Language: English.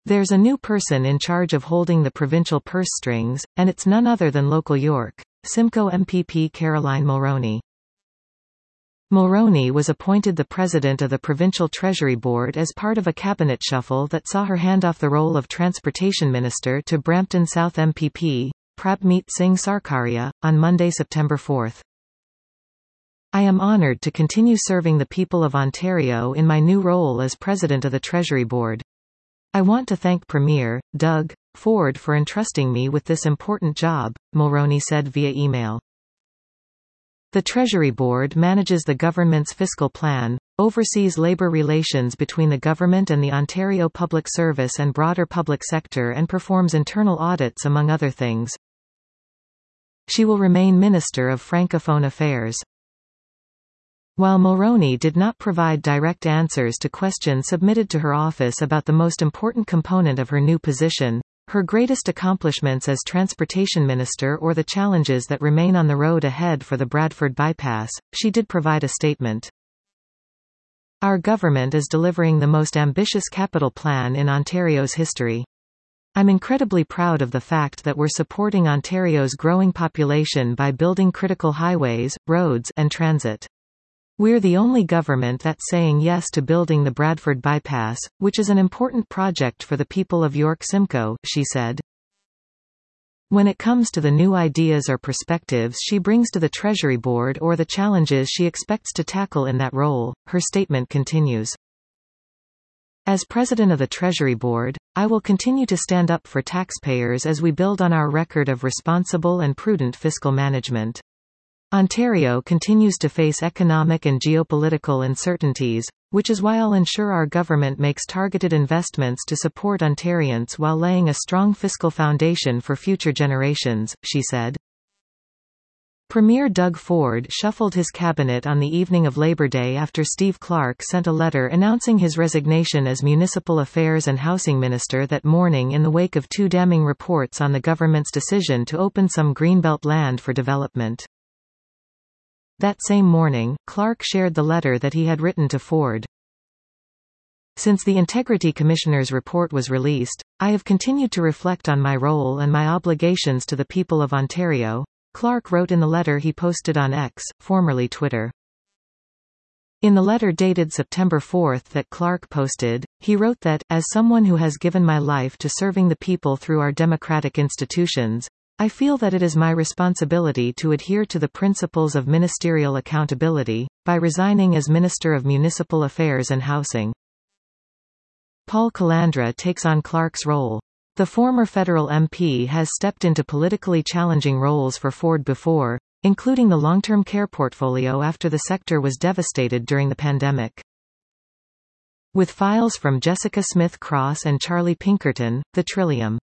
There's a new person in charge of holding the provincial purse strings, and it's none other than local York Simcoe MPP Caroline Mulroney. Mulroney was appointed the president of the Provincial Treasury Board as part of a cabinet shuffle that saw her hand off the role of Transportation Minister to Brampton South MPP, Prabmeet Singh Sarkaria, on Monday, September 4. I am honoured to continue serving the people of Ontario in my new role as President of the Treasury Board. I want to thank Premier Doug Ford for entrusting me with this important job, Mulroney said via email. The Treasury Board manages the government's fiscal plan, oversees labour relations between the government and the Ontario Public Service and broader public sector, and performs internal audits among other things. She will remain Minister of Francophone Affairs. While Mulroney did not provide direct answers to questions submitted to her office about the most important component of her new position, her greatest accomplishments as Transportation Minister or the challenges that remain on the road ahead for the Bradford Bypass, she did provide a statement. Our government is delivering the most ambitious capital plan in Ontario's history. I'm incredibly proud of the fact that we're supporting Ontario's growing population by building critical highways, roads, and transit. We're the only government that's saying yes to building the Bradford Bypass, which is an important project for the people of York Simcoe, she said. When it comes to the new ideas or perspectives she brings to the Treasury Board or the challenges she expects to tackle in that role, her statement continues. As President of the Treasury Board, I will continue to stand up for taxpayers as we build on our record of responsible and prudent fiscal management. Ontario continues to face economic and geopolitical uncertainties, which is why I'll ensure our government makes targeted investments to support Ontarians while laying a strong fiscal foundation for future generations, she said. Premier Doug Ford shuffled his cabinet on the evening of Labor Day after Steve Clark sent a letter announcing his resignation as Municipal Affairs and Housing Minister that morning in the wake of two damning reports on the government's decision to open some Greenbelt land for development. That same morning, Clark shared the letter that he had written to Ford. Since the Integrity Commissioner's report was released, I have continued to reflect on my role and my obligations to the people of Ontario, Clark wrote in the letter he posted on X, formerly Twitter. In the letter dated September 4 that Clark posted, he wrote that, as someone who has given my life to serving the people through our democratic institutions, I feel that it is my responsibility to adhere to the principles of ministerial accountability, by resigning as Minister of Municipal Affairs and Housing. Paul Calandra takes on Clark's role. The former federal MP has stepped into politically challenging roles for Ford before, including the long-term care portfolio after the sector was devastated during the pandemic. With files from Jessica Smith Cross and Charlie Pinkerton, the Trillium